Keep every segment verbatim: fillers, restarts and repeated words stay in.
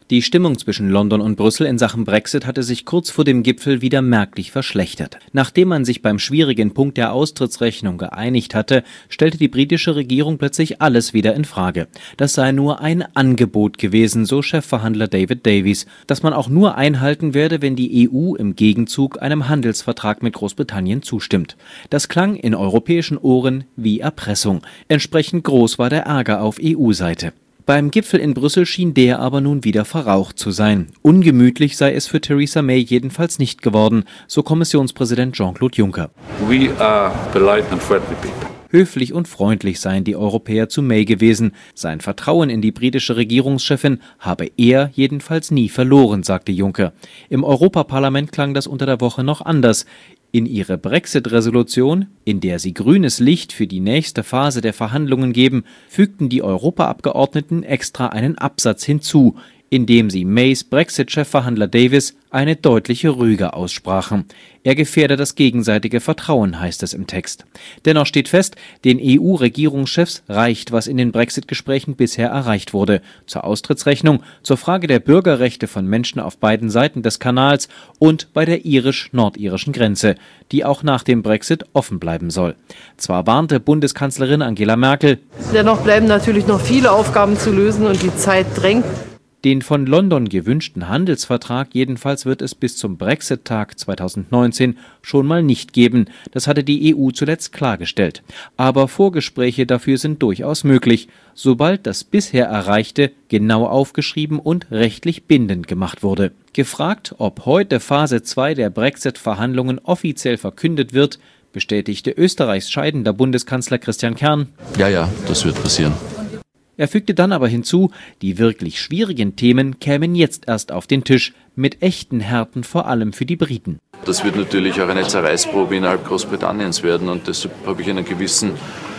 Die Stimmung zwischen London und Brüssel in Sachen Brexit hatte sich kurz vor dem Gipfel wieder merklich verschlechtert. Nachdem man sich beim schwierigen Punkt der Austrittsrechnung geeinigt hatte, stellte die britische Regierung plötzlich alles wieder in Frage. Das sei nur ein Angebot gewesen, so Chefverhandler David Davies, das man auch nur einhalten werde, wenn die E U im Gegenzug einem Handelsvertrag mit Großbritannien zustimmt. Das klang in europäischen Ohren wie Erpressung. Entsprechend groß war der Ärger auf E U-Seite. Beim Gipfel in Brüssel schien der aber nun wieder verraucht zu sein. Ungemütlich sei es für Theresa May jedenfalls nicht geworden, so Kommissionspräsident Jean-Claude Juncker. We are polite and friendly people. Höflich und freundlich seien die Europäer zu May gewesen. Sein Vertrauen in die britische Regierungschefin habe er jedenfalls nie verloren, sagte Juncker. Im Europaparlament klang das unter der Woche noch anders. In ihre Brexit-Resolution, in der sie grünes Licht für die nächste Phase der Verhandlungen geben, fügten die Europaabgeordneten extra einen Absatz hinzu, in dem sie Mays Brexit-Chefverhandler Davies eine deutliche Rüge aussprachen. Er gefährde das gegenseitige Vertrauen, heißt es im Text. Dennoch steht fest, den E U-Regierungschefs reicht, was in den Brexit-Gesprächen bisher erreicht wurde. Zur Austrittsrechnung, zur Frage der Bürgerrechte von Menschen auf beiden Seiten des Kanals und bei der irisch-nordirischen Grenze, die auch nach dem Brexit offen bleiben soll. Zwar warnte Bundeskanzlerin Angela Merkel, dennoch bleiben natürlich noch viele Aufgaben zu lösen und die Zeit drängt. Den von London gewünschten Handelsvertrag jedenfalls wird es bis zum Brexit-Tag zweitausendneunzehn schon mal nicht geben. Das hatte die E U zuletzt klargestellt. Aber Vorgespräche dafür sind durchaus möglich, sobald das bisher Erreichte genau aufgeschrieben und rechtlich bindend gemacht wurde. Gefragt, ob heute Phase zwei der Brexit-Verhandlungen offiziell verkündet wird, bestätigte Österreichs scheidender Bundeskanzler Christian Kern: Ja, ja, das wird passieren. Er fügte dann aber hinzu, die wirklich schwierigen Themen kämen jetzt erst auf den Tisch, mit echten Härten vor allem für die Briten. Das wird natürlich auch eine Zerreißprobe innerhalb Großbritanniens werden und deshalb habe ich einen gewissen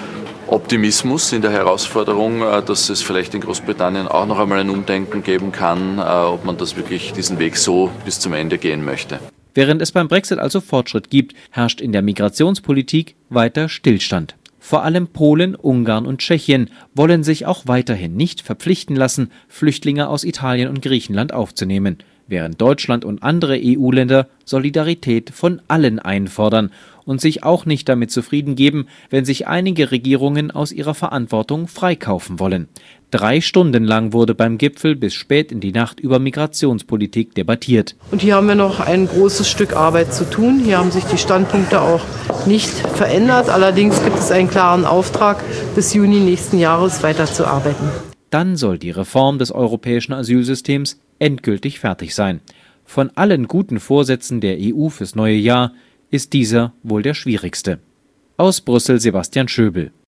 Optimismus in der Herausforderung, dass es vielleicht in Großbritannien auch noch einmal ein Umdenken geben kann, ob man das wirklich diesen Weg so bis zum Ende gehen möchte. Während es beim Brexit also Fortschritt gibt, herrscht in der Migrationspolitik weiter Stillstand. Vor allem Polen, Ungarn und Tschechien wollen sich auch weiterhin nicht verpflichten lassen, Flüchtlinge aus Italien und Griechenland aufzunehmen, während Deutschland und andere E U-Länder Solidarität von allen einfordern und sich auch nicht damit zufrieden geben, wenn sich einige Regierungen aus ihrer Verantwortung freikaufen wollen. Drei Stunden lang wurde beim Gipfel bis spät in die Nacht über Migrationspolitik debattiert. Und hier haben wir noch ein großes Stück Arbeit zu tun. Hier haben sich die Standpunkte auch nicht verändert. Allerdings gibt es einen klaren Auftrag, bis Juni nächsten Jahres weiterzuarbeiten. Dann soll die Reform des europäischen Asylsystems endgültig fertig sein. Von allen guten Vorsätzen der E U fürs neue Jahr ist dieser wohl der schwierigste. Aus Brüssel Sebastian Schöbel.